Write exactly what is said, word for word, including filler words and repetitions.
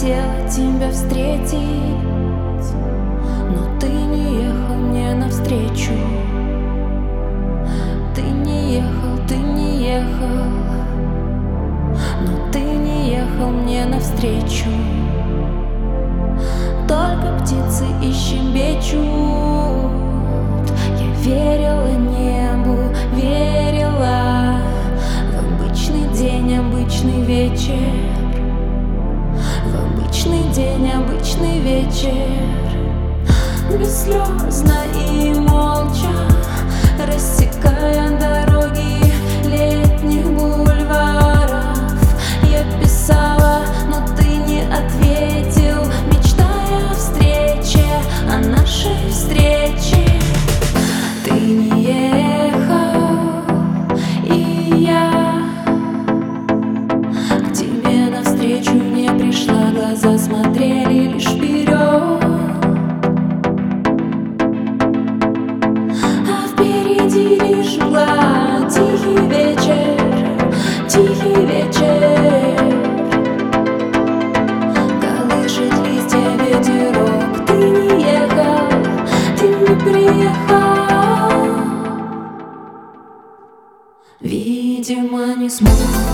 хотела тебя встретить, но ты не ехал мне навстречу. Ты не ехал, ты не ехал, но ты не ехал мне навстречу. Только птицы и щебечут. Я верила небу, верила в обычный день, обычный вечер. В обычный день, обычный вечер. Бесслезно и молча, рассекая дороги летних бульваров, я писала, но ты не ответил, мечтая о встрече, о нашей встрече. Ты не ехал, и я к тебе навстречу не пришла. Глаза смотрели лишь вперед, а впереди лишь мгла. Тихий вечер, тихий вечер, колышет листья ветерок. Ты не ехал, ты не приехал. Видимо, не смог.